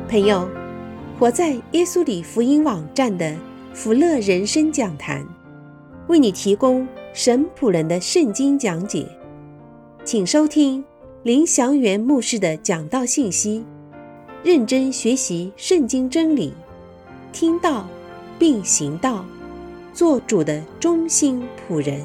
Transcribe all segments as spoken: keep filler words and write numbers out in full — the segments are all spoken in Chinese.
朋友，活在耶稣里福音网站的福乐人生讲坛，为你提供神仆人的圣经讲解，请收听林祥元牧师的讲道信息，认真学习圣经真理，听道并行道，做主的忠心仆人。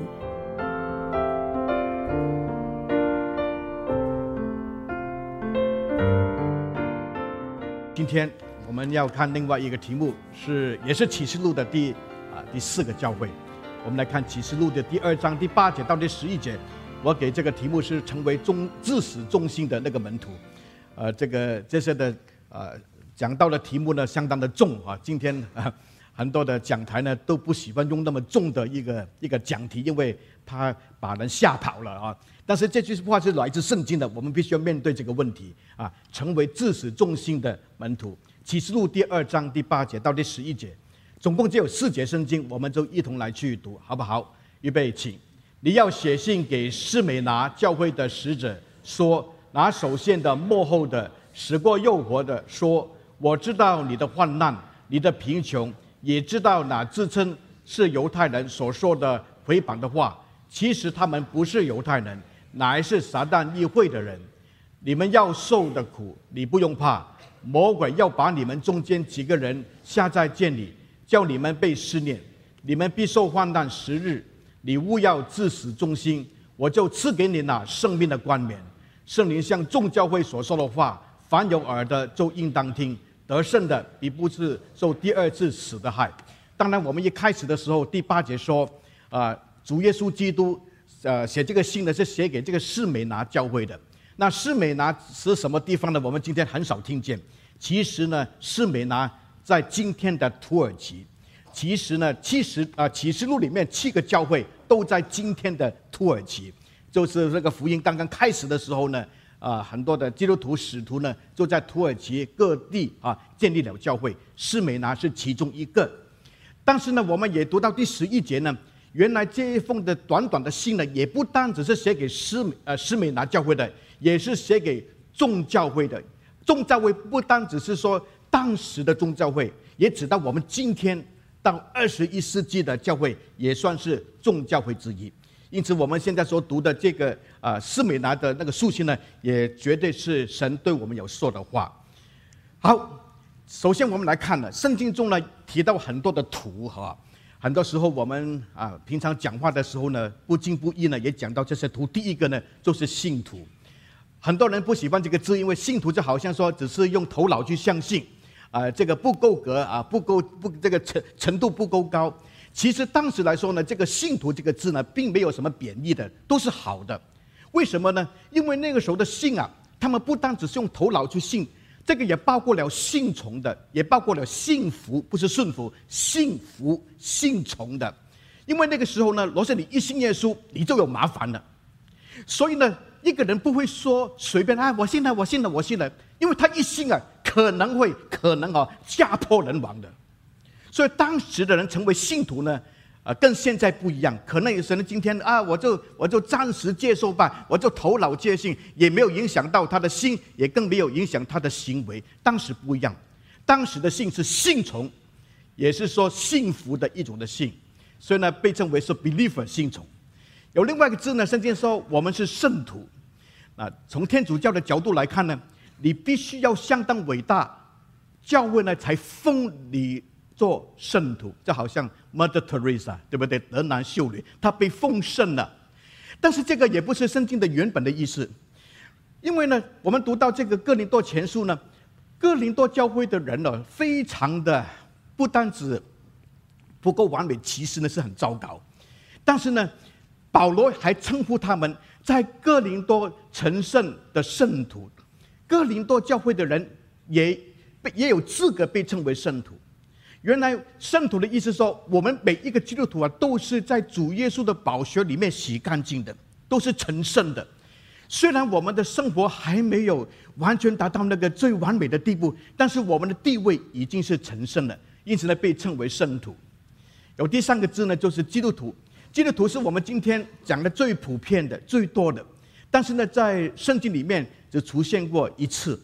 今天我们要看另外一个题目，是也是启示录的第啊第四个教会。我们来看启示录的第二章第八节到第十一节。我给这个题目是成为忠至死忠心的那个门徒。呃，这个这些的呃讲到的题目呢，相当的重啊。今天啊很多的讲台呢都不喜欢用那么重的一个一个讲题，因为他把人吓跑了啊。但是这句话是来自圣经的，我们必须要面对这个问题啊，成为至死忠心的门徒。启示录第二章第八节到第十一节，总共只有四节圣经，我们就一同来去读，好不好？预备，请。你要写信给士美拿教会的使者，说：拿首先的末后的死过又活的说，我知道你的患难，你的贫穷，也知道那自称是犹太人所说的毁谤的话，其实他们不是犹太人，乃是撒旦议会的人。你们要受的苦，你不用怕。魔鬼要把你们中间几个人下在监里，叫你们被试炼，你们必受患难十日。你务要至死忠心，我就赐给你那生命的冠冕。圣灵向众教会所说的话，凡有耳的就应当听。得胜的必不是受第二次死的害。当然，我们一开始的时候，第八节说，啊、呃，主耶稣基督，呃，写这个信呢是写给这个士美拿教会的。那士美拿是什么地方呢？我们今天很少听见。其实呢，士美拿在今天的土耳其。其实呢，其实啊，启示录里面七个教会都在今天的土耳其。就是这个福音刚刚开始的时候呢，啊，很多的基督徒使徒呢，就在土耳其各地啊建立了教会。士美拿是其中一个。但是呢，我们也读到第十一节呢，原来这一封的短短的信呢，也不单只是写给士呃士美拿教会的，也是写给众教会的。众教会不单只是说当时的众教会，也指到我们今天到二十一世纪的教会，也算是众教会之一。因此，我们现在所读的这个啊士美拿的那个书信呢，也绝对是神对我们有说的话。好，首先我们来看呢，圣经中呢提到很多的图哈，很多时候我们啊平常讲话的时候呢，不经不意呢也讲到这些图。第一个呢就是信徒。很多人不喜欢这个字，因为信徒就好像说只是用头脑去相信，啊、呃，这个不够格啊，不够不这个程程度不够高。其实当时来说呢，这个信徒这个字呢，并没有什么贬义的，都是好的。为什么呢？因为那个时候的信啊，他们不单只是用头脑去信，这个也包括了信从的，也包括了信服，不是顺服，信服信从的。因为那个时候呢，若是你一信耶稣，你就有麻烦了。所以呢，一个人不会说随便啊，我信了，我信了，我信了，因为他一信啊，可能会可能啊家破人亡的。所以当时的人成为信徒呢，呃，跟现在不一样。可能有些人今天啊，我就我就暂时接受吧，我就头脑接信，也没有影响到他的心，也更没有影响他的行为。当时不一样，当时的信是信从，也是说信服的一种的信，所以呢，被称为是 believer 信从。有另外一个字呢，圣经说我们是圣徒。啊，从天主教的角度来看呢，你必须要相当伟大，教会呢才封你做圣徒。就好像 Mother Teresa， 对不对？德兰修女，她被封圣了。但是这个也不是圣经的原本的意思，因为呢，我们读到这个哥林多前书呢，哥林多教会的人呢，非常的不单止不够完美，其实呢是很糟糕。但是呢，保罗还称呼他们在哥林多成圣的圣徒，哥林多教会的人也也有资格被称为圣徒。原来圣徒的意思说，我们每一个基督徒啊，都是在主耶稣的宝血里面洗干净的，都是成圣的。虽然我们的生活还没有完全达到那个最完美的地步，但是我们的地位已经是成圣了，因此呢，被称为圣徒。有第三个字呢，就是基督徒。基督徒是我们今天讲的最普遍的、最多的，但是呢，在圣经里面只出现过一次啊，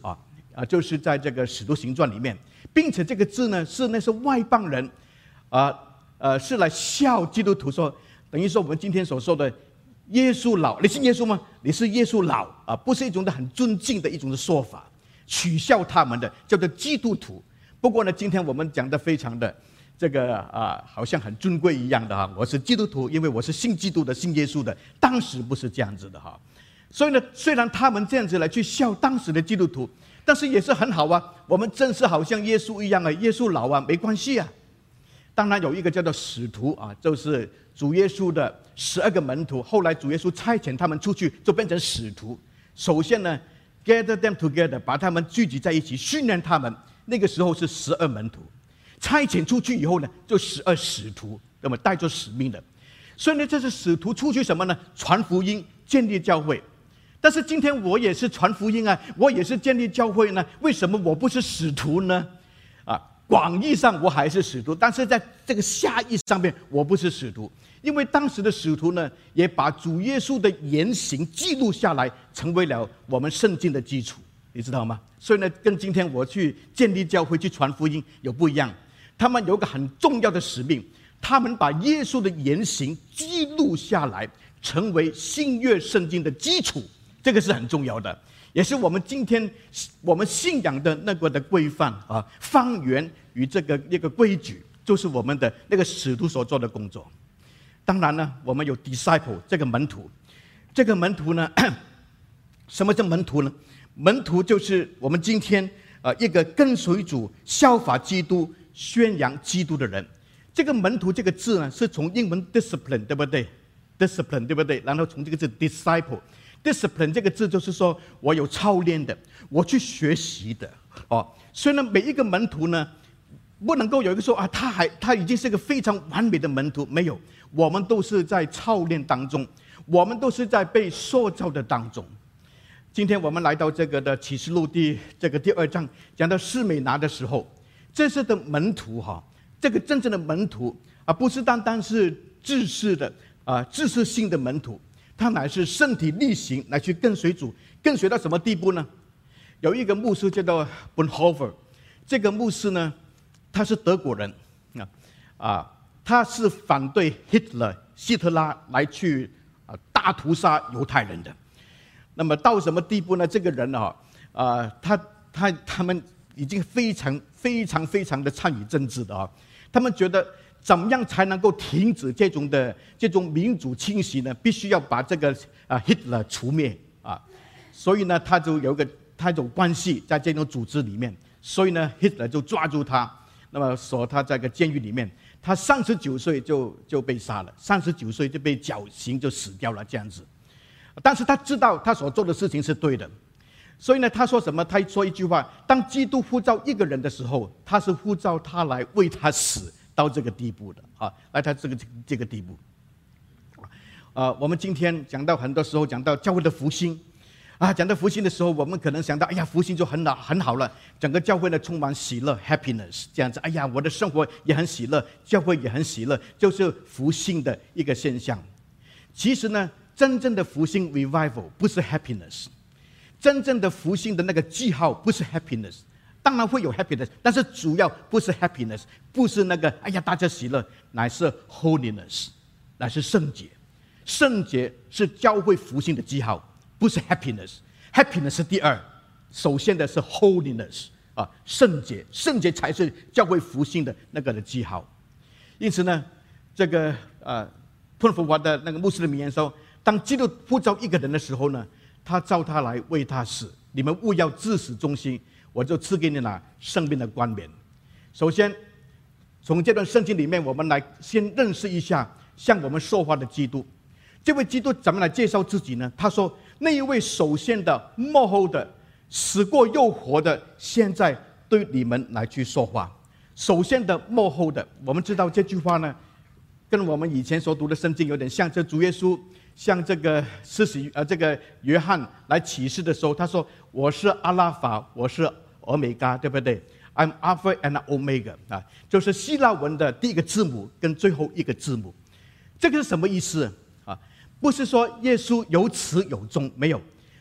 啊，就是在这个使徒行传里面，并且这个字呢是那是外邦人，啊呃是来笑基督徒说，等于说我们今天所说的耶稣老，你信耶稣吗？你是耶稣老啊，不是一种的很尊敬的一种的说法，取笑他们的叫做基督徒。不过呢，今天我们讲的非常的这个啊，好像很尊贵一样的哈，我是基督徒，因为我是信基督的，信耶稣的。当时不是这样子的哈，所以呢，虽然他们这样子来去笑当时的基督徒，但是也是很好啊。我们正是好像耶稣一样啊，耶稣老啊，没关系啊。当然有一个叫做使徒啊，就是主耶稣的十二个门徒，后来主耶稣差遣他们出去，就变成使徒。首先呢 ，gather them together， 把他们聚集在一起，训练他们。那个时候是十二门徒，差遣出去以后呢，就十二使徒，那么带着使命的。所以呢，这是使徒出去什么呢？传福音，建立教会。但是今天我也是传福音啊，我也是建立教会呢，为什么我不是使徒呢？啊，广义上我还是使徒，但是在这个狭义上面我不是使徒，因为当时的使徒呢，也把主耶稣的言行记录下来，成为了我们圣经的基础。你知道吗？所以呢，跟今天我去建立教会、去传福音有不一样。他们有一个很重要的使命，他们把耶稣的言行记录下来，成为新约圣经的基础。这个是很重要的，也是我们今天我们信仰的那个的规范啊，方圆与这个一个规矩，就是我们的那个使徒所做的工作。当然呢，我们有 disciple 这个门徒，这个门徒呢，什么叫门徒呢？门徒就是我们今天呃一个跟随主、效法基督、宣扬基督的人。这个门徒这个字呢，是从英文 discipline 对不对 ？discipline 对不对？然后从这个字 disciple。discipline 这个字就是说我有操练的，我去学习的哦。所以呢，每一个门徒呢，不能够有一个说啊，他还他已经是一个非常完美的门徒，没有，我们都是在操练当中，我们都是在被塑造的当中。今天我们来到这个的启示录第这个第二章，讲到士美拿的时候，这次的门徒哈，这个真正的门徒啊，不是单单是知识的啊，知识性的门徒，他乃是身体力行来去跟随主，跟随到什么地步呢？有一个牧师叫做 Bonhoeffer， 这个牧师呢，他是德国人啊啊，他是反对 Hitler 希特拉来去啊大屠杀犹太人的。那么到什么地步呢？这个人啊，啊、呃，他他他们已经非常非常非常的参与政治的啊，他们觉得怎么样才能够停止这种的这种民主侵袭呢？必须要把这个啊 Hitler 除灭啊，所以呢，他就有个他有关系在这种组织里面，所以呢 Hitler 就抓住他，那么锁他在个监狱里面，他三十九岁就就被杀了，三十九岁就被绞刑就死掉了这样子。但是他知道他所做的事情是对的，所以呢，他说什么？他说一句话：当基督呼召一个人的时候，他是呼召他来为他死到这个地步的啊，来他这个这个地步。呃，我们今天讲到很多时候讲到教会的复兴啊，讲到复兴的时候，我们可能想到，哎呀，复兴就很好很好了，整个教会呢充满喜乐 （happiness） 这样子。哎呀，我的生活也很喜乐，教会也很喜乐，就是复兴的一个现象。其实呢，真正的复兴 revival 不是 happiness， 真正的复兴的那个记号不是 happiness， 当然会有 happiness， 但是主要不是 happiness， 不是那个哎呀大家喜乐，乃是 holiness， 乃是圣洁。圣洁是教会复兴的记号，不是 happiness。happiness 是第二，首先的是 holiness 啊，圣洁，圣洁才是教会复兴的那个的记号。因此呢，这个呃，喷福华的那个牧师的名言说。当基督呼召一个人的时候呢，他召他来为他死。你们务要至死忠心，我就赐给你了生命的冠冕。首先，从这段圣经里面，我们来先认识一下向我们说话的基督。这位基督怎么来介绍自己呢？他说：“那一位首先的、幕后的、死过又活的，现在对你们来去说话。”首先的、幕后的，我们知道这句话呢，跟我们以前所读的圣经有点像。这主耶稣。像这个施洗呃，这个约翰来启示的时候，他说：“我是阿拉法，我是欧米伽，对不对 ？I'm Alpha and Omega 啊，就是希腊文的第一个字母跟最后一个字母。这个是什么意思啊？不是说耶稣有始有终，没有。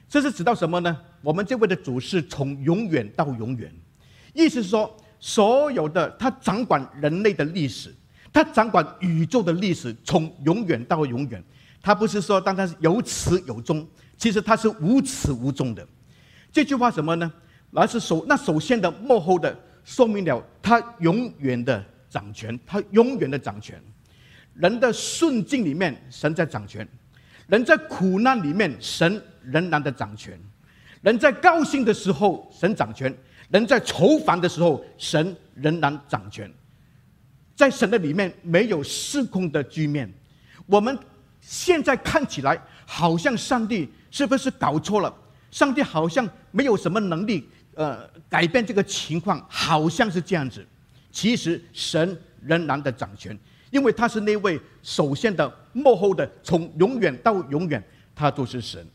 这是指到什么呢？我们这位的主是从永远到永远，意思是说，所有的他掌管人类的历史，他掌管宇宙的历史，从永远到永远。他不是说单单是有始有终，其实他是无始无终的。这句话什么呢？而是首那首先的幕后的说明了他永远的掌权，他永远的掌权。人的顺境里面，神在掌权；人在苦难里面，神仍然的掌权；人在高兴的时候，神掌权；人在愁烦的时候，神仍然掌权。在神的里面没有失控的局面。我们现在看起来好像上帝是不是搞错了？上帝好像没有什么能力，呃，改变这个情况，好像是这样子。其实神仍然的掌权，因为他是那位首先的、幕后的，从永远到永远，他都是神。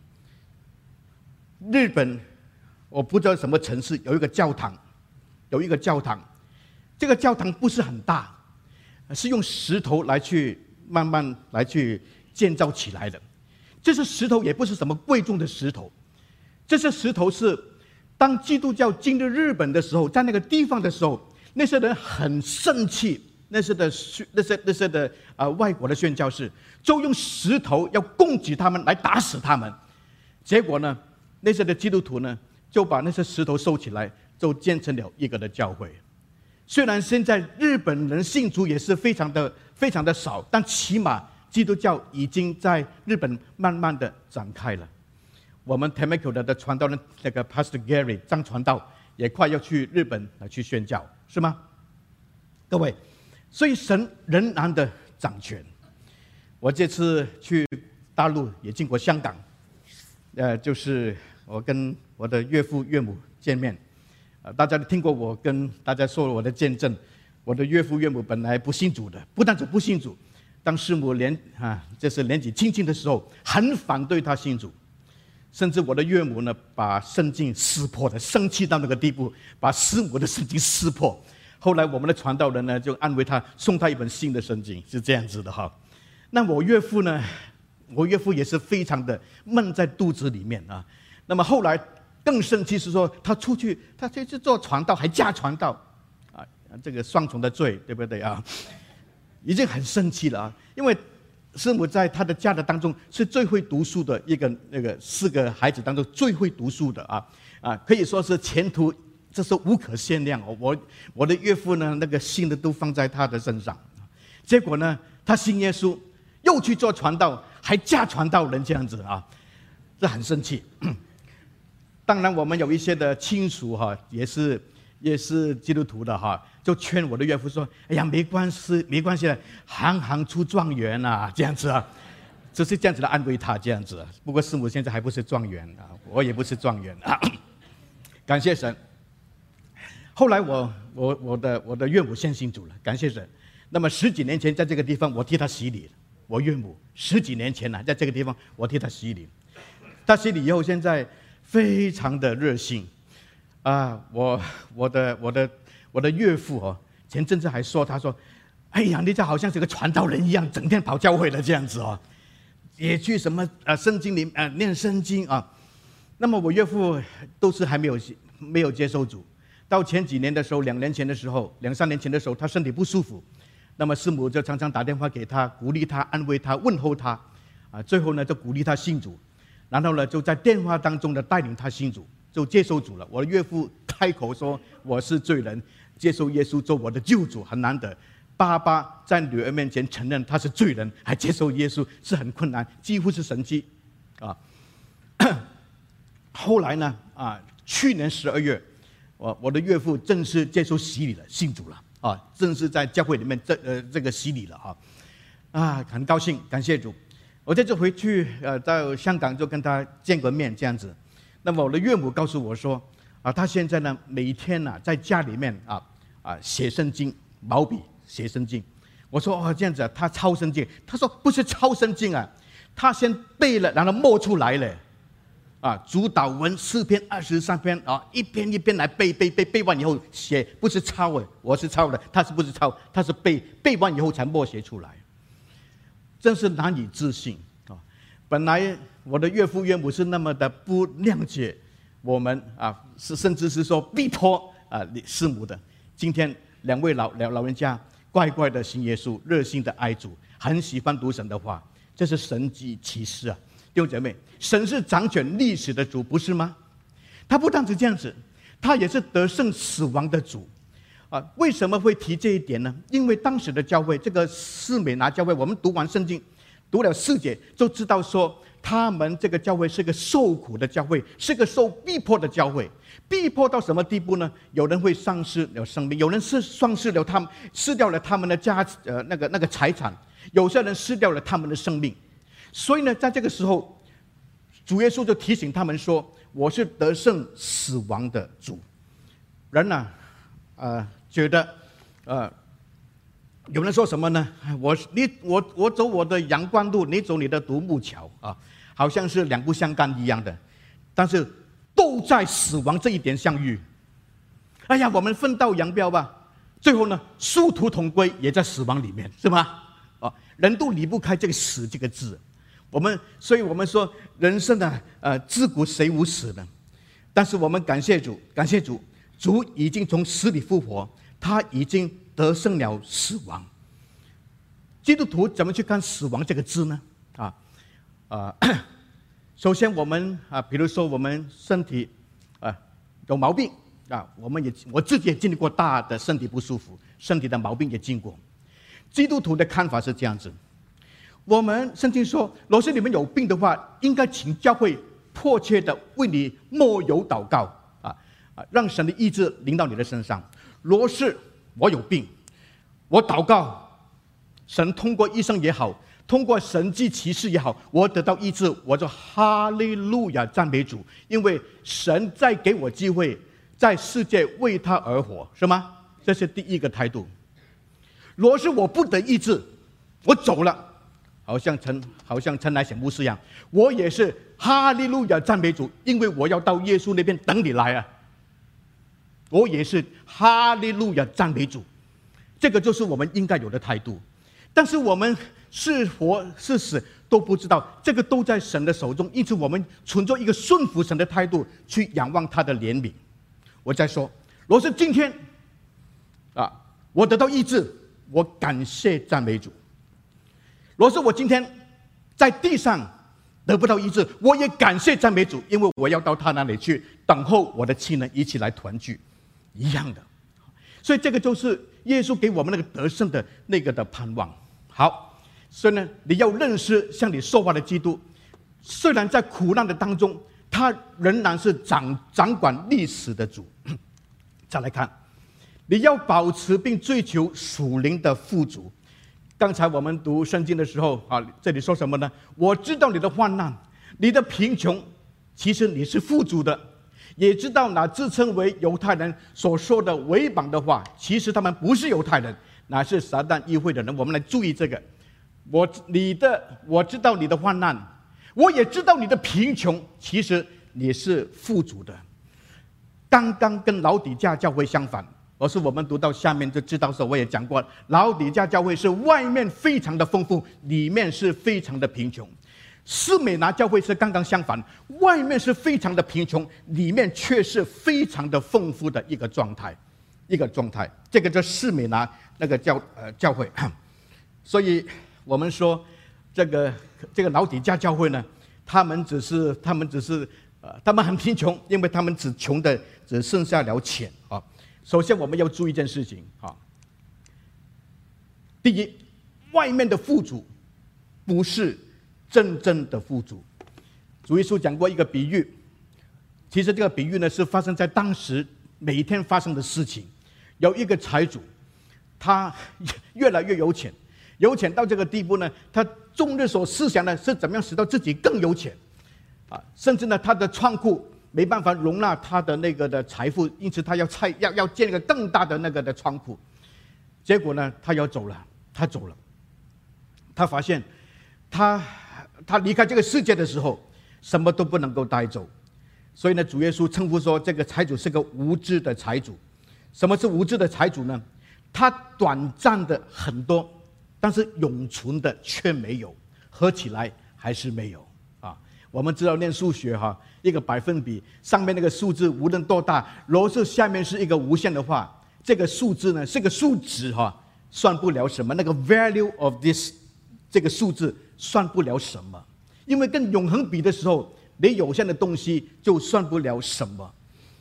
日本，我不知道什么城市有一个教堂，有一个教堂，这个教堂不是很大，是用石头来去慢慢来去建造起来的。这是石头，也不是什么贵重的石头，这些石头是当基督教进入日本的时候，在那个地方的时候，那些人很生气，那些的那些那些的呃外国的宣教士，就用石头要攻击他们，来打死他们。结果呢，那些的基督徒呢，就把那些石头收起来，就建成了一个的教会。虽然现在日本人信主也是非常的非常的少，但起码基督教已经在日本慢慢的展开了。我们 Temecula 的传道人那个 Pastor Gary 张传道也快要去日本来去宣教，是吗？各位，所以神仍然的掌权。我这次去大陆也经过香港，呃，就是我跟我的岳父岳母见面。呃，大家都听过我跟大家说我的见证。我的岳父岳母本来不信主的，不但是不信主，当师母年啊，这是年纪轻轻的时候，很反对他信主，甚至我的岳母呢，把圣经撕破了，生气到那个地步，把师母的圣经撕破。后来我们的传道人呢，就安慰他，送他一本新的圣经，是这样子的哈。那我岳父呢，我岳父也是非常的闷在肚子里面啊。那么后来更生气是说，他出去，他去做传道，还假传道，啊，这个双重的罪，对不对啊？已经很生气了啊，因为师母在他的家的当中是最会读书的一个，那个四个孩子当中最会读书的啊啊，可以说是前途这是无可限量哦。我我的岳父呢，那个心的都放在他的身上，结果呢，他信耶稣，又去做传道，还假传道人这样子啊，这很生气。当然，我们有一些的亲属哈，也是也是基督徒的哈，就劝我的岳父说：“哎呀，没关系，没关系的，行行出状元啊，这样子啊。”就是这样子的安慰他，这样子。不过师母现在还不是状元啊，我也不是状元啊。感谢神。后来我我我的我的岳母先信主了，感谢神。那么十几年前在这个地方，我替他洗礼了。我岳母十几年前呢、啊，在这个地方我替他洗礼。他洗礼以后，现在非常的热心啊！我我的我的我的岳父哦，前阵子还说，他说：“哎呀，你这好像是个传道人一样，整天跑教会的这样子哦，也去什么呃圣经里呃念圣经啊。”那么我岳父都是还没有没有接受主，到前几年的时候，两年前的时候，两三年前的时候，他身体不舒服，那么师母就常常打电话给他，鼓励他、安慰他、问候他，啊，最后呢就鼓励他信主。然后呢，就在电话当中呢带领他信主，就接受主了。我的岳父开口说：“我是罪人，接受耶稣做我的救主，很难得。”爸爸在女儿面前承认他是罪人，还接受耶稣，是很困难，几乎是神迹啊。后来呢，啊，去年十二月，我我的岳父正式接受洗礼了，信主了啊，正式在教会里面这呃这个洗礼了啊，啊，很高兴，感谢主。我这次回去，呃，到香港就跟他见过面，这样子。那么我的岳母告诉我说，啊，他现在呢每天呢、啊、在家里面啊啊写圣经，毛笔写圣经。我说哦这样子、啊，他抄圣经。他说不是抄圣经啊，他先背了，然后默出来了。啊，主导文四篇二十三篇啊，一篇一篇来背背背背完以后写，不是抄哎，我是抄的，他是不是抄？他是背背完以后才默写出来。真是难以置信啊！ 本来我的岳父岳母是那么的不谅解我们啊，是甚至是说逼迫啊师母的。今天两位老老老人家乖乖的信耶稣，热心的爱主，很喜欢读神的话，这是神迹奇事啊！弟兄姐妹，神是掌权历史的主，不是吗？他不单止这样子，他也是得胜死亡的主啊！为什么会提这一点呢？因为当时的教会，这个士美拿教会，我们读完圣经，读了四节，就知道说，他们这个教会是个受苦的教会，是个受逼迫的教会。逼迫到什么地步呢？有人会丧失了生命，有人是丧失了他们，失掉了他们的家呃那个那个财产，有些人失掉了他们的生命。所以呢，在这个时候，主耶稣就提醒他们说：“我是得胜死亡的主。”人呢、啊，呃，觉得，呃，有人说什么呢？我你我我走我的阳关路，你走你的独木桥啊，好像是两不相干一样的。但是都在死亡这一点相遇。哎呀，我们分道扬镳吧。最后呢，殊途同归，也在死亡里面，是吗？啊，人都离不开这个“死”这个字。我们，所以我们说，人生呢，呃，自古谁无死呢？但是我们感谢主，感谢主，主已经从死里复活，他已经得胜了死亡。基督徒怎么去看死亡这个字呢？啊，啊、呃。首先，我们啊，比如说我们身体啊有毛病啊，我们也我自己也经历过大的身体不舒服，身体的毛病也经过。基督徒的看法是这样子：我们圣经说，若是你们有病的话，应该请教会迫切的为你默有祷告啊啊，让神的医治临到你的身上。若是我有病，我祷告，神通过医生也好，通过神迹奇事也好，我得到医治，我就哈利路亚赞美主，因为神在给我机会，在世界为他而活，是吗？这是第一个态度。若是我不得医治，我走了，好像陈好像陈乃显牧师一样，我也是哈利路亚赞美主，因为我要到耶稣那边等你来啊。我也是哈利路亚赞美主，这个就是我们应该有的态度。但是我们是活是死都不知道，这个都在神的手中，因此我们存着一个顺服神的态度去仰望他的怜悯。我再说，若是今天啊，我得到医治，我感谢赞美主；若是我今天在地上得不到医治，我也感谢赞美主，因为我要到他那里去等候我的亲人一起来团聚，一样的。所以这个就是耶稣给我们那个得胜的那个的盼望。好，所以呢，你要认识向你说话的基督，虽然在苦难的当中，他仍然是掌掌管历史的主。再来看，你要保持并追求属灵的富足。刚才我们读圣经的时候啊，这里说什么呢？我知道你的患难，你的贫穷，其实你是富足的。也知道那自称为犹太人所说的违绑的话，其实他们不是犹太人，乃是撒旦议会的人。我们来注意这个。我你的我知道你的患难，我也知道你的贫穷，其实你是富足的。刚刚跟老底嘉教会相反，而是我们读到下面就知道说，我也讲过，老底嘉教会是外面非常的丰富，里面是非常的贫穷。士美拿教会是刚刚相反，外面是非常的贫穷，里面却是非常的丰富的一个状态，一个状态。这个叫士美拿那个教呃教会。所以我们说，这个这个老底嘉教会呢，他们只是他们只是呃他们很贫穷，因为他们只穷的只剩下了钱啊。首先我们要注意一件事情啊，第一，外面的富足不是真正的富足。主耶稣讲过一个比喻，其实这个比喻呢是发生在当时每一天发生的事情。有一个财主，他越来越有钱，有钱到这个地步呢，他终日所思想的是怎么样使到自己更有钱啊，甚至呢他的仓库没办法容纳他的那个的财富，因此他要拆要要建一个更大的那个的仓库。结果呢，他要走了，他走了，他发现他。他离开这个世界的时候，什么都不能够带走，所以呢，主耶稣称呼说，这个财主是个无知的财主。什么是无知的财主呢？他短暂的很多，但是永存的却没有，合起来还是没有。 我们知道念数学哈，一个百分比上面那个数字无论多大，如果是下面是一个无限的话，这个数字呢是个数值哈，算不了什么。那个 value of this 这个数字算不了什么，因为跟永恒比的时候，你有限的东西就算不了什么。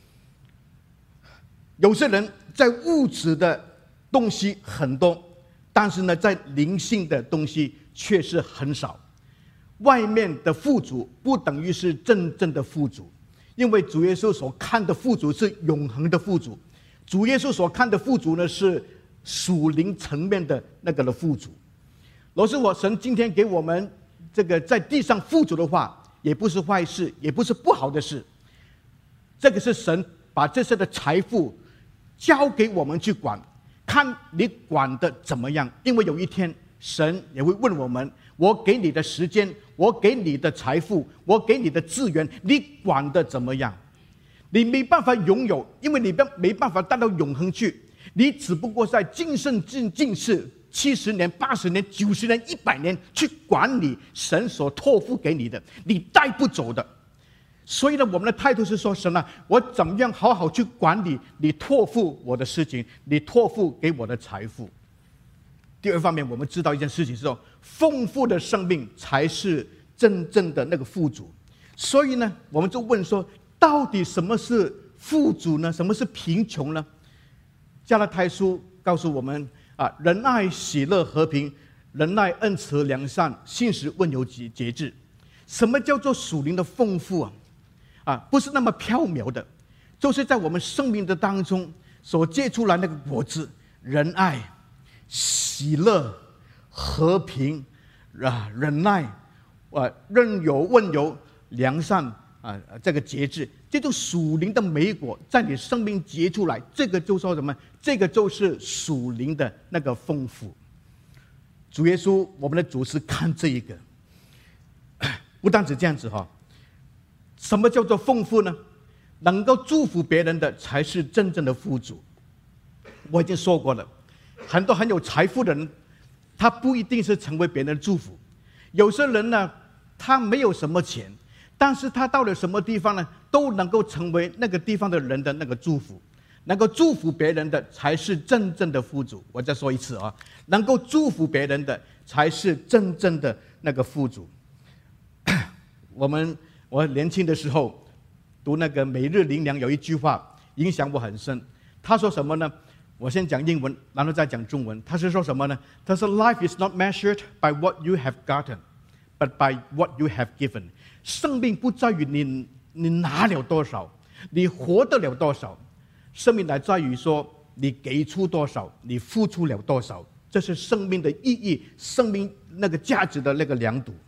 有些人在物质的东西很多，但是呢，在灵性的东西却是很少。外面的富足不等于是真正的富足，因为主耶稣所看的富足是永恒的富足，主耶稣所看的富足呢是属灵层面的那个的富足。若是我神今天给我们这个在地上富足的话，也不是坏事，也不是不好的事。这个是神把这些的财富交给我们去管，看你管的怎么样。因为有一天神也会问我们，我给你的时间，我给你的财富，我给你的资源，你管的怎么样？你没办法拥有，因为你没办法带到永恒去，你只不过在今生今今世七十年、八十年、九十年、一百年去管理神所托付给你的，你带不走的。所以呢，我们的态度是说，神啊，我怎么样好好去管理你托付我的事情，你托付给我的财富。第二方面，我们知道一件事情是说，丰富的生命才是真正的那个富足。所以呢，我们就问说，到底什么是富足呢？什么是贫穷呢？加拉太书告诉我们啊，仁爱、喜乐、和平、仁爱、恩慈、良善、信实、温柔、节制。什么叫做属灵的丰富啊？啊，不是那么缥缈的，就是在我们生命的当中所结出来那个果子：仁爱、喜乐、和平啊、忍耐啊、任由、温柔、良善啊，这个节制，这种属灵的美果在你生命结出来，这个就说什么？这个就是属灵的那个丰富。主耶稣，我们的主是看这一个，不单止这样子哈。什么叫做丰富呢？能够祝福别人的才是真正的富足。我已经说过了，很多很有财富的人，他不一定是成为别人的祝福。有些人呢，他没有什么钱，但是他到了什么地方呢，都能够成为那个地方的人的那个祝福。能够祝福别人的才是真正的富足。我再说一次啊，能够祝福别人的才是真正的那个富足。我们我年轻的时候读那个《每日灵粮》，有一句话影响我很深。他说什么呢？我先讲英文，然后再讲中文。他是说什么呢？他说 ：“Life is not measured by what you have gotten, but by what you have given。”生命不在于你你拿了多少，你活得了多少，生命乃在于说你给出多少，你付出了多少。这是生命的意义，生命那个价值的那个量度。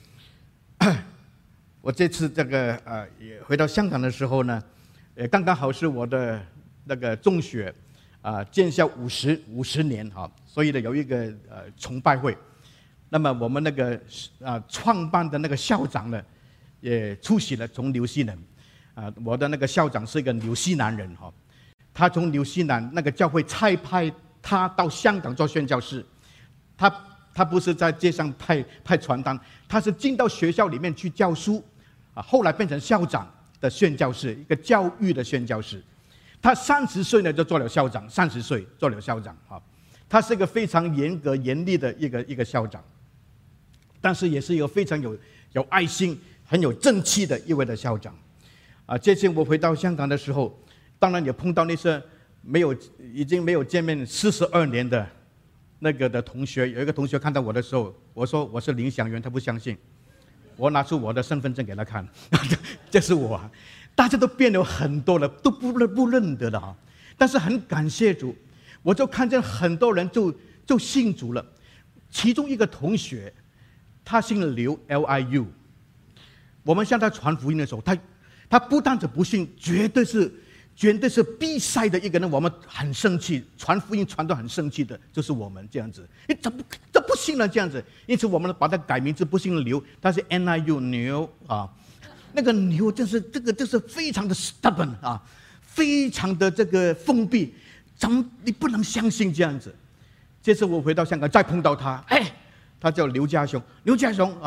我这次这个呃也回到香港的时候呢，呃刚刚好是我的那个中学啊、呃、建校五十五十年哈，所以呢有一个呃崇拜会，那么我们那个啊、呃、创办的那个校长呢也出席了，从纽西兰啊、呃，我的那个校长是一个纽西兰人哈，他从纽西兰那个教会差派他到香港做宣教士，他他不是在街上派派传单，他是进到学校里面去教书。啊，后来变成校长的宣教士，一个教育的宣教士。他三十岁呢就做了校长，三十岁做了校长啊。他是一个非常严格严厉的一个一个校长，但是也是一个非常有有爱心、很有正气的一位的校长。啊，这次我回到香港的时候，当然也碰到那些没有已经没有见面四十二年的那个的同学。有一个同学看到我的时候，我说我是林祥元，他不相信。我拿出我的身份证给他看，这是我。大家都变了很多了，都不认不认得了哈。但是很感谢主，我就看见很多人就就信主了。其中一个同学，他姓刘 ，L I U。我们向他传福音的时候，他他不但只不信，绝对是绝对是必赛的一个人。我们很生气，传福音传得很生气的，就是我们这样子。你怎么这不信了这样子？因此我们把他改名字，不姓刘，他是 N I U 牛啊。那个牛就是这个，就是非常的 stubborn 啊，非常的这个封闭，怎么你不能相信这样子？这次我回到香港再碰到他，哎，他叫刘家雄，刘家雄啊，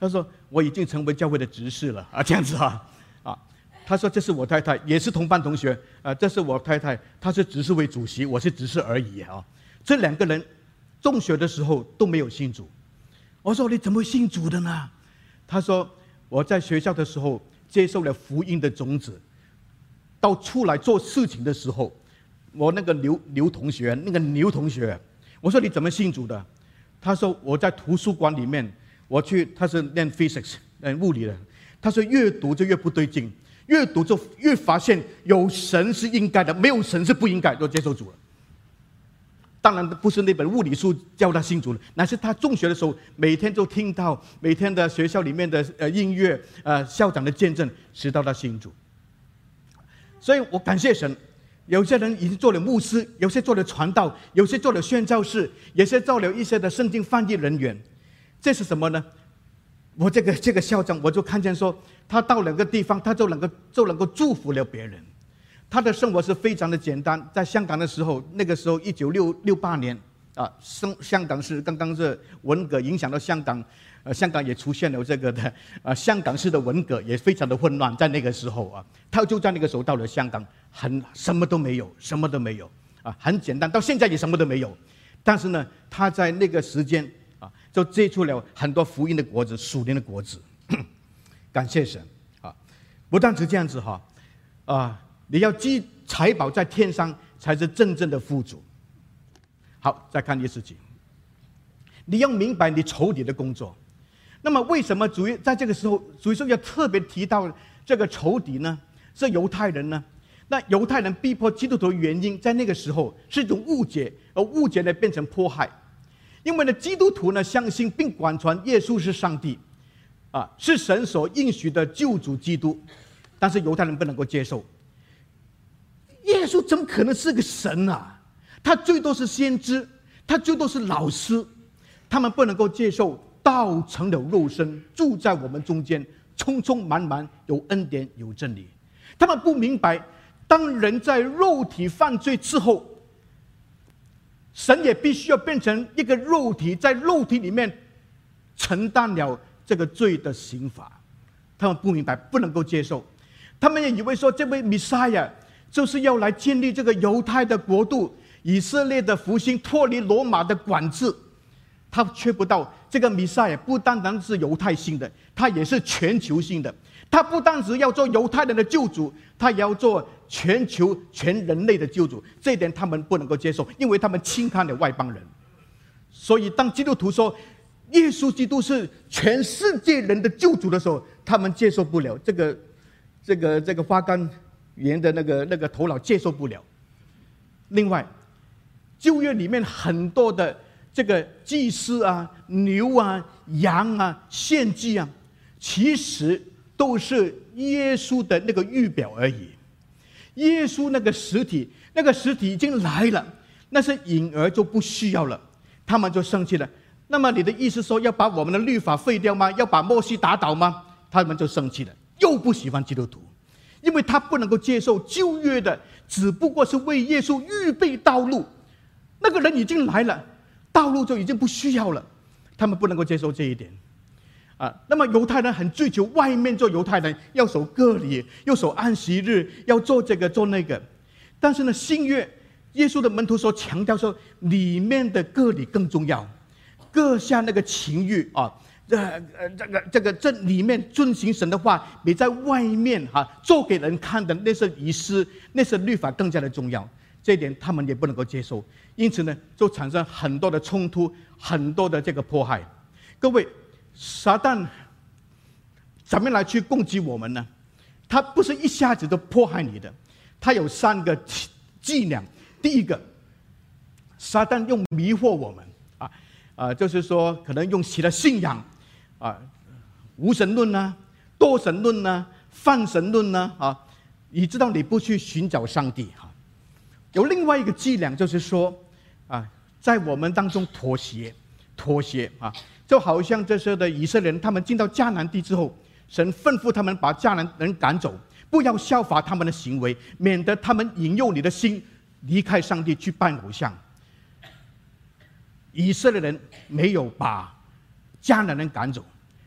他说我已经成为教会的执事了啊，这样子啊啊。他说这是我太太，也是同班同学啊，这是我太太，她是执事会主席，我是执事而已啊。这两个人中学的时候都没有信主。我说你怎么会信主的呢？他说我在学校的时候接受了福音的种子，到出来做事情的时候，我那个刘刘同学，那个牛同学，我说你怎么信主的？他说我在图书馆里面，我去，他是念 physics， 念物理的，他说越读就越不对劲，越读就越发现有神是应该的，没有神是不应该，就接受主了。当然不是那本物理书教他信主了，乃是他中学的时候每天都听到每天的学校里面的呃音乐，呃校长的见证，直到他信主。所以我感谢神，有些人已经做了牧师，有些做了传道，有些做了宣教士，有些做了一些的圣经翻译人员。这是什么呢？我这个这个校长，我就看见说，他到两个地方，他就能够就能够祝福了别人。他的生活是非常的简单。在香港的时候，那个时候一九六八年啊，香香港是刚刚是文革影响到香港，呃，香港也出现了这个的啊，香港式的文革也非常的混乱。在那个时候啊，他就在那个时候到了香港，很什么都没有，什么都没有啊，很简单。到现在也什么都没有，但是呢，他在那个时间啊，就结出了很多福音的果子，属灵的果子。感谢神啊！不但是这样子哈，啊。你要积财宝在天上，才是真正的富足。好，再看第十节。你要明白你仇敌的工作。那么，为什么主在这个时候，主耶稣要特别提到这个仇敌呢？是犹太人呢？那犹太人逼迫基督徒的原因，在那个时候是一种误解，而误解呢变成迫害。因为呢，基督徒呢相信并广传耶稣是上帝，啊，是神所应许的救主基督，但是犹太人不能够接受。耶稣怎么可能是个神啊？他最多是先知，他最多是老师。他们不能够接受道成了肉身，住在我们中间，充充满满，有恩典有真理。他们不明白，当人在肉体犯罪之后，神也必须要变成一个肉体，在肉体里面承担了这个罪的刑罚。他们不明白，不能够接受。他们也以为说，这位弥赛亚就是要来建立这个犹太的国度，以色列的复兴，脱离罗马的管制。他却不到这个弥赛亚不单单是犹太性的，他也是全球性的。他不单只要做犹太人的救主，他也要做全球全人类的救主。这一点他们不能够接受，因为他们轻看了外邦人。所以当基督徒说耶稣基督是全世界人的救主的时候，他们接受不了。这个这个这个花岗园的那个那个头脑接受不了。另外，旧约里面很多的这个祭司啊、牛啊、羊啊、献祭啊，其实都是耶稣的那个预表而已。耶稣那个实体，那个实体已经来了，那是影儿就不需要了，他们就生气了。那么你的意思说要把我们的律法废掉吗？要把摩西打倒吗？他们就生气了，又不喜欢基督徒。因为他不能够接受旧约的，只不过是为耶稣预备道路，那个人已经来了，道路就已经不需要了，他们不能够接受这一点，啊，那么犹太人很追求外面做犹太人要守割礼，要守安息日，要做这个做那个，但是呢，新约耶稣的门徒所强调说，里面的割礼更重要，割下那个情欲啊。这呃，这个这个这里面遵行神的话，比在外面哈、啊、做给人看的那些仪式、那些律法更加的重要。这一点他们也不能够接受，因此呢，就产生很多的冲突，很多的这个迫害。各位，撒旦怎么来去攻击我们呢？他不是一下子就迫害你的，他有三个伎俩。第一个，撒旦用迷惑我们啊啊、呃，就是说可能用其他信仰。啊，无神论呢、多神论呢、泛神论呢，啊，你知道你不去寻找上帝哈。有另外一个伎俩，就是说，啊，在我们当中妥协，妥协啊，就好像这些的以色列人，他们进到迦南地之后，神吩咐他们把迦南人赶走，不要效法他们的行为，免得他们引诱你的心离开上帝去拜偶像。以色列人没有把迦南人赶走。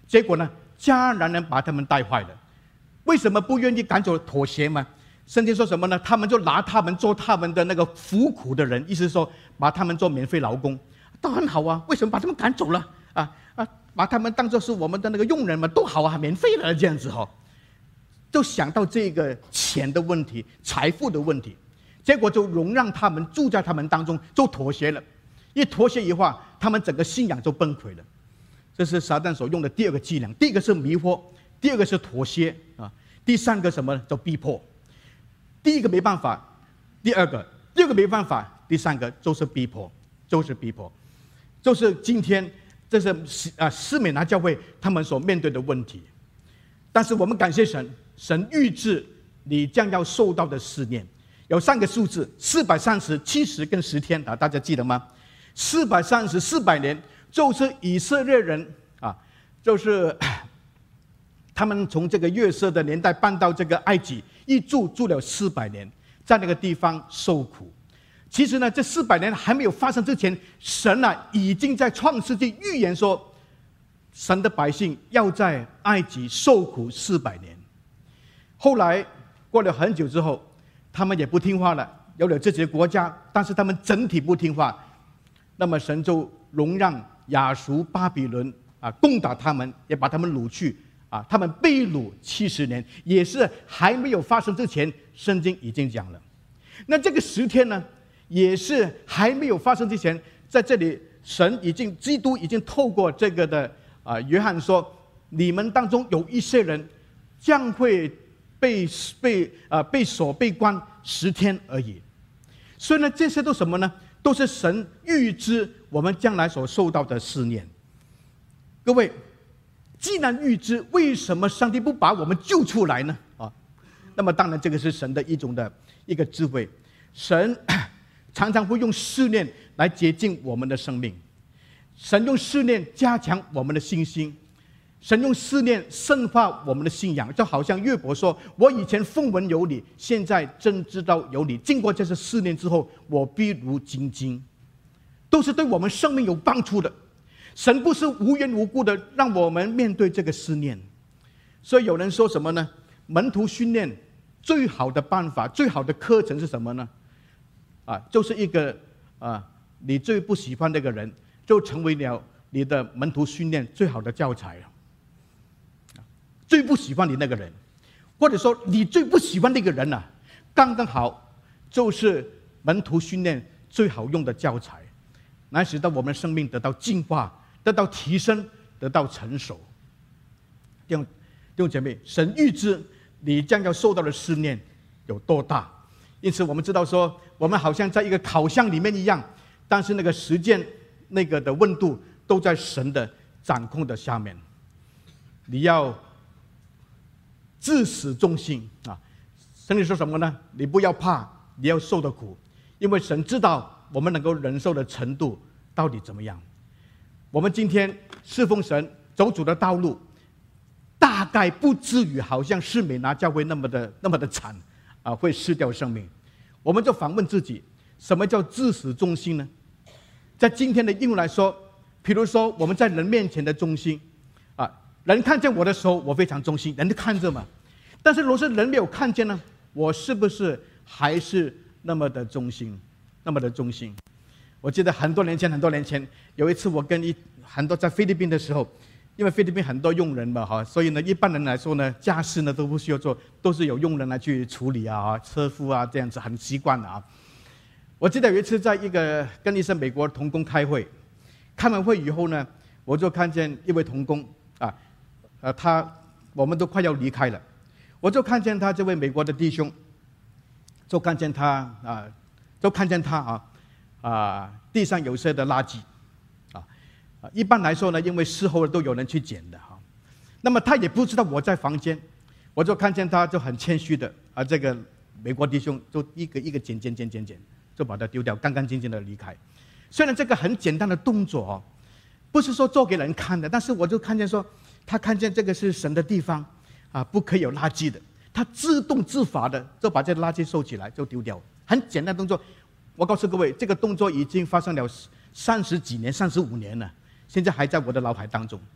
结果呢，迦南人把他们带坏了。为什么不愿意赶走妥协吗？圣经说什么呢？他们就拿他们做他们的那个服苦的人，意思说把他们做免费劳工，当然好啊。为什么把他们赶走了？啊啊，把他们当作是我们的那个佣人嘛，都好啊，免费的这样子哈、哦。就想到这个钱的问题、财富的问题，结果就容让他们住在他们当中，就妥协了。一妥协以后，他们整个信仰就崩溃了。这是撒旦所用的第二个伎俩。第一个是迷惑，第二个是妥协啊，第三个什么呢？就逼迫。第一个没办法，第二个，第二个没办法，第三个就是逼迫，就是逼迫，就是今天这是啊士美拿教会他们所面对的问题。但是我们感谢神，神预知你将要受到的试炼，有三个数字：四百三十、七十跟十天啊，大家记得吗？四百三十、四百年，就是以色列人啊，就是他们从这个约瑟的年代搬到这个埃及。一住住了四百年，在那个地方受苦。其实呢，这四百年还没有发生之前，神啊已经在创世纪预言说，神的百姓要在埃及受苦四百年。后来过了很久之后，他们也不听话了，有了自己的国家，但是他们整体不听话，那么神就容让亚述、巴比伦啊攻打他们，也把他们掳去。啊，他们被掳七十年，也是还没有发生之前，圣经已经讲了。那这个十天呢，也是还没有发生之前，在这里神已经，基督已经透过这个的啊，约翰说，你们当中有一些人将会被被啊被锁被关十天而已。所以呢，这些都什么呢？都是神预知我们将来所受到的试炼。各位。既然预知，为什么上帝不把我们救出来呢？啊，那么当然这个是神的一种的一个智慧。神常常会用试炼来洁净我们的生命，神用试炼加强我们的信心，神用试炼深化我们的信仰。就好像约伯说：“我以前风闻有你，现在真知道有你。经过这次试炼之后，我必如精金。”都是对我们生命有帮助的。神不是无缘无故的让我们面对这个试炼，所以有人说什么呢？门徒训练最好的办法、最好的课程是什么呢？啊，就是一个啊，你最不喜欢那个人，就成为了你的门徒训练最好的教材了。最不喜欢你那个人，或者说你最不喜欢那个人啊，刚刚好就是门徒训练最好用的教材，来使到我们的生命得到进化。得到提升，得到成熟。弟兄弟兄姐妹，神预知你将要受到的试炼有多大，因此我们知道说，我们好像在一个烤箱里面一样，但是那个时间、那个的温度都在神的掌控的下面。你要至死忠心啊！神你说什么呢？你不要怕，你要受的苦，因为神知道我们能够忍受的程度到底怎么样。我们今天侍奉神、走主的道路，大概不至于好像士美拿教会那么的那么的惨啊，会失掉生命。我们就反问自己，什么叫至死忠心呢？在今天的应用来说，比如说我们在人面前的忠心啊，人看见我的时候，我非常忠心，人都看着嘛。但是如果是人没有看见呢，我是不是还是那么的忠心，那么的忠心？我记得很多年前，很多年前有一次，我跟一很多在菲律宾的时候，因为菲律宾很多佣人嘛，哈，所以呢，一般人来说呢，家事呢都不需要做，都是有佣人来去处理啊，车夫啊这样子，很习惯的啊。我记得有一次在一个跟一些美国同工开会，开完会以后呢，我就看见一位同工啊，呃，他我们都快要离开了，我就看见他这位美国的弟兄，就看见他啊，就看见他啊。啊，地上有些的垃圾，啊，一般来说呢，因为事后都有人去捡的哈。那么他也不知道我在房间，我就看见他就很谦虚的啊，这个美国弟兄就一个一个捡捡捡捡捡，就把它丢掉，干干净净的离开。虽然这个很简单的动作哦，不是说做给人看的，但是我就看见说，他看见这个是神的地方啊，不可以有垃圾的，他自动自发的就把这垃圾收起来就丢掉，很简单的动作。我告诉各位，这个动作已经发生了三十几年、三十五年了，现在还在我的脑海当中。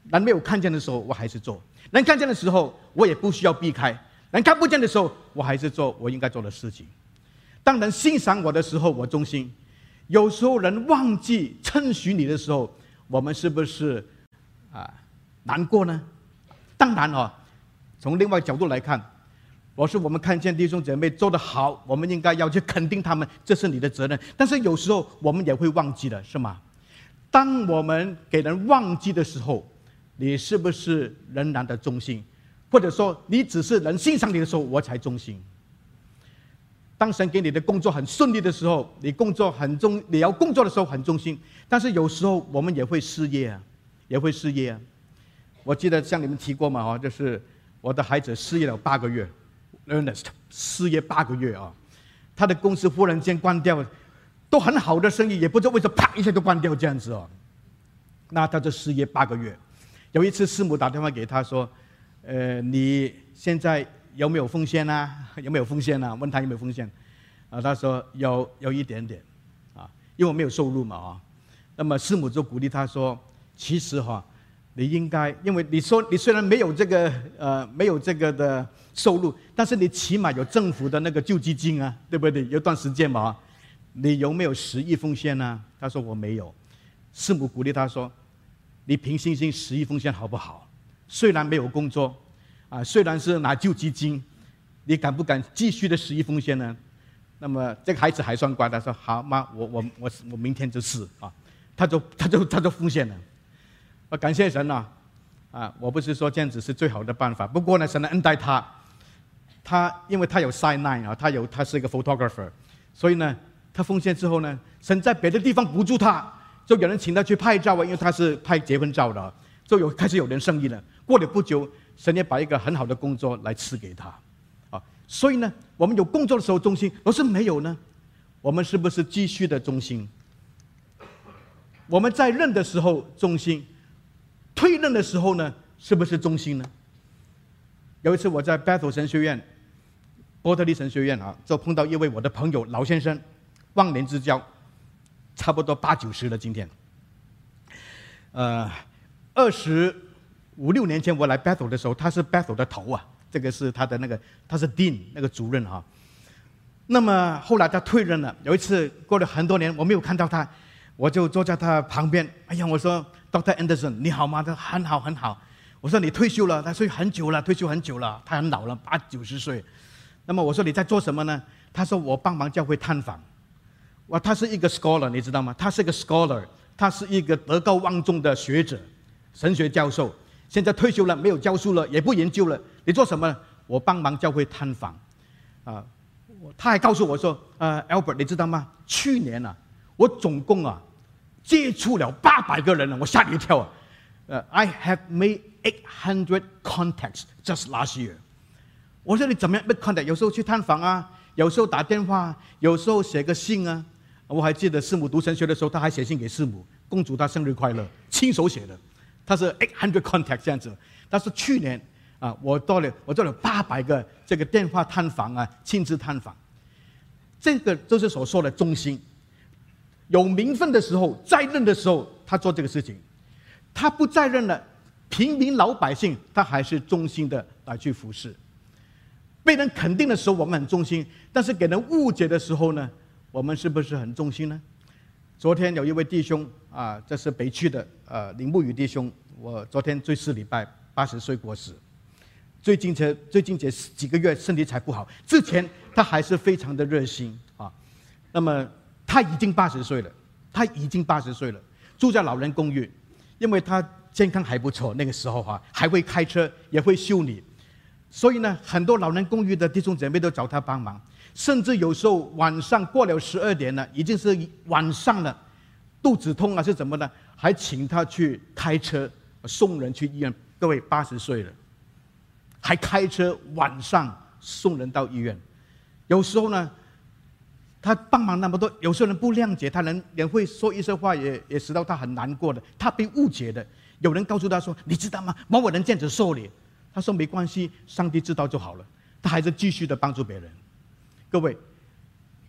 人没有看见的时候，我还是做；人看见的时候，我也不需要避开；人看不见的时候，我还是做我应该做的事情。当人欣赏我的时候，我忠心；有时候人忘记称许你的时候，我们是不是啊难过呢？当然哦，从另外角度来看，我说我们看见弟兄姐妹做得好，我们应该要去肯定他们，这是你的责任。但是有时候我们也会忘记的，是吗？当我们给人忘记的时候，你是不是仍然的忠心？或者说你只是人欣赏你的时候我才忠心？当神给你的工作很顺利的时候，你工作很忠，你要工作的时候很忠心。但是有时候我们也会失业啊，也会失业啊。我记得像你们提过嘛，哦，就是我的孩子失业了八个月 ，Ernest 失业八个月啊，他的公司忽然间关掉，都很好的生意，也不知道为什么啪一下就关掉这样子哦。那他就失业八个月。有一次师母打电话给他说：“呃，你现在有没有奉献啊？有没有奉献啊？”问他有没有奉献，啊，他说有有一点点，啊，因为我没有收入嘛啊。那么师母就鼓励他说：“其实哈，你应该，因为你说你虽然没有这个呃没有这个的收入，但是你起码有政府的那个救济金啊，对不对？有段时间嘛，你有没有十亿奉献呢？”他说我没有。师母鼓励他说：“你凭信心十亿奉献好不好？虽然没有工作，啊，虽然是拿救济金，你敢不敢继续的十亿奉献呢？”那么这个孩子还算乖，他说：“好妈，我我我我明天就试啊。”他就他就他就奉献了。我感谢神啊！啊，我不是说这样子是最好的办法，不过呢，神恩待他，他因为他有 side line 啊，他有他是一个 photographer， 所以呢，他奉献之后呢，神在别的地方补助他。就有人请他去拍照啊，因为他是拍结婚照的，就有开始有人生意了。过了不久，神也把一个很好的工作来赐给他，啊，所以呢，我们有工作的时候忠心，若是没有呢，我们是不是继续的忠心？我们在任的时候忠心，退任的时候呢，是不是忠心呢？有一次我在 Bethel 神学院、波特利神学院啊，就碰到一位我的朋友老先生，忘年之交。差不多八九十了，今天。呃，二十五六年前我来 Bethel 的时候，他是 Bethel 的头啊，这个是他的那个，他是 Dean 那个主任啊。那么后来他退任了，有一次过了很多年，我没有看到他，我就坐在他旁边。哎呀，我说 Doctor Anderson 你好吗？他说很好很好。我说你退休了？他说很久了，退休很久了，他很老了，八九十岁。那么我说你在做什么呢？他说我帮忙教会探访。哇，他是一个 scholar， 你知道吗？他是一个 scholar， 他是一个德高望重的学者，神学教授。现在退休了，没有教书了，也不研究了。你做什么呢？我帮忙教会探访。啊，他还告诉我说：“呃 ，Albert， 你知道吗？去年啊，我总共啊接触了八百个人了，我吓你一跳啊！呃 ，I have made eight hundred contacts just last year。”我说你怎么样 make contact？ 有时候去探访啊，有时候打电话，有时候写个信啊。我还记得师母读神学的时候，他还写信给师母，恭祝他生日快乐，亲手写的。他是 eight hundred contact 这样子。但是去年啊，我做了我做了八百个这个电话探访啊，亲自探访。这个就是所说的忠心。有名分的时候，在任的时候，他做这个事情；他不在任了，平民老百姓，他还是忠心的来去服侍。被人肯定的时候，我们很忠心；但是给人误解的时候呢？我们是不是很忠心呢？昨天有一位弟兄啊，这是北区的呃林木宇弟兄，我昨天最是礼拜八十岁过世。最近这最近这几个月身体才不好，之前他还是非常的热心啊。那么他已经八十岁了，他已经八十岁了，住在老人公寓，因为他健康还不错，那个时候啊还会开车，也会修理，所以呢，很多老人公寓的弟兄姐妹都找他帮忙。甚至有时候晚上过了十二点了，已经是晚上了，肚子痛啊是怎么呢？还请他去开车送人去医院。各位八十岁了，还开车晚上送人到医院。有时候呢，他帮忙那么多，有些人不谅解他，人也会说一些话也，也使到他很难过的。他被误解的，有人告诉他说：“你知道吗？某某人这样子说你。”他说：“没关系，上帝知道就好了。”他还是继续的帮助别人。各位，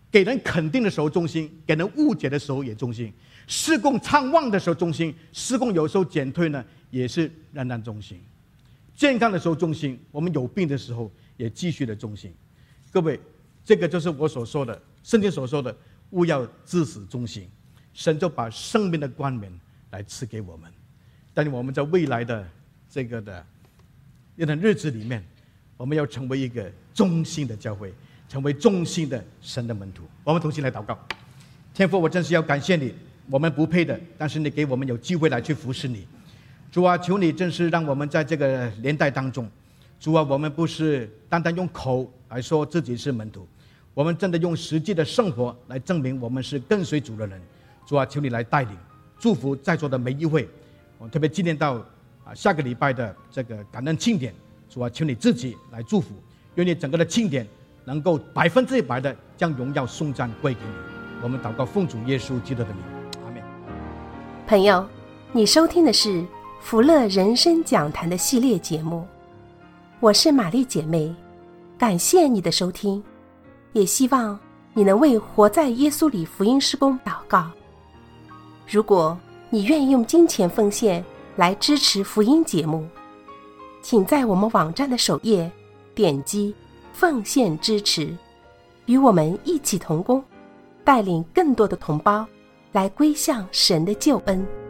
给人肯定的时候忠心，给人误解的时候也忠心；事工畅旺的时候忠心，事工有时候减退呢，也是仍然忠心。健康的时候忠心，我们有病的时候也继续的忠心。各位，这个就是我所说的，圣经所说的，务要至死忠心。神就把生命的冠冕来赐给我们，但我们在未来的这个的一段日子里面，我们要成为一个忠心的教会，成为忠心的神的门徒。我们同心来祷告。天父，我真是要感谢你，我们不配的，但是你给我们有机会来去服侍你。主啊，求你真是让我们在这个年代当中，主啊，我们不是单单用口来说自己是门徒，我们真的用实际的生活来证明我们是跟随主的人。主啊，求你来带领祝福在座的每一位。我特别纪念到啊下个礼拜的这个感恩庆典，主啊，求你自己来祝福，愿你整个的庆典能够百分之一百的将荣耀颂赞归给你。我们祷告奉主耶稣基督的名，阿们。 朋友，你收听的是福乐人生讲坛的系列节目，我是玛丽姐妹，感谢你的收听，也希望你能为活在耶稣里福音事工祷告。如果你愿意用金钱奉献来支持福音节目，请在我们网站的首页点击奉献支持，与我们一起同工，带领更多的同胞来归向神的救恩。